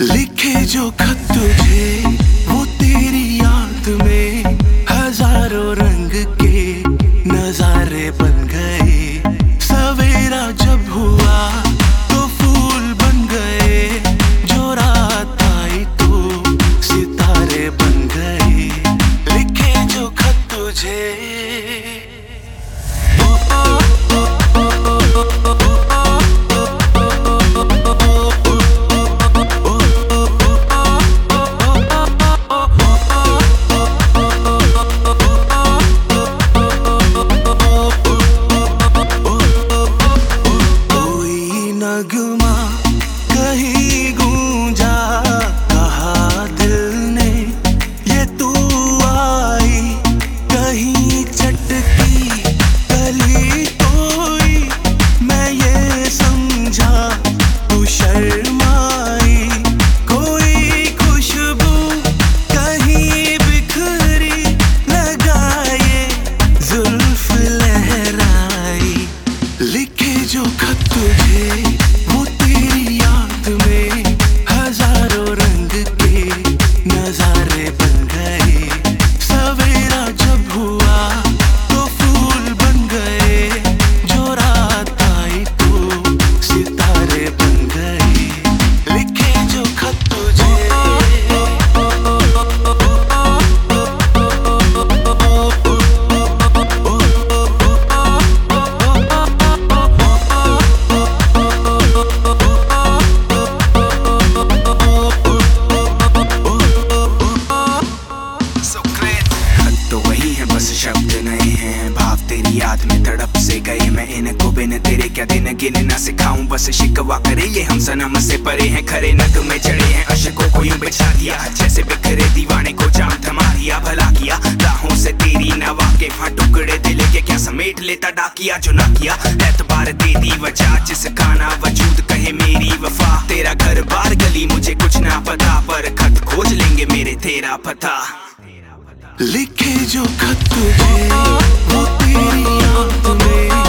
लिखे जो खत तुझे वो तेरी याद में हजारों रंग के नजारे बन गए। सवेरा जब हुआ तो फूल बन गए, जो रात आई तो सितारे बन गए। लिखे जो खत तुझे नगमा कहीं गूंजा, कहा दिल ने ये तू आई। कहीं चटकी गली कोई, मैं ये समझा तू शर्माई। कोई खुशबू कहीं बिखरी, लगाए जुल्फ लहराई। लिखे जो खत तुझे वो तेरी याद में हजारों रंग के नजारे बन गए। सवेरा जब हुआ तो फूल बन गए, जो रात आई तो सितारे बन गए। लिखे जो खत तुझे शब्द नए हैं, भाव तेरी याद में तड़प से गए। मैं इनको बिन तेरे क्या दिन गिनना सिखाऊं, बस शिकवा करे ये हम सनम से परे हैं। खरे नग में चढ़े हैं अशकों को यूं बिछा दिया, जैसे बिखरे दीवाने को जाम थमा दिया। भला किया राहों से तेरी नवा के वहाँ टुकड़े दिल के क्या समेट लेता डाकिया। जो ना किया एतबार दे दी वजह, जिसका ना वजूद कहे मेरी वफा। तेरा घर बार गली मुझे कुछ ना पता, पर खत खोज लेंगे मेरे तेरा पता। लिखे जो खत तुझे वो तेरी याद में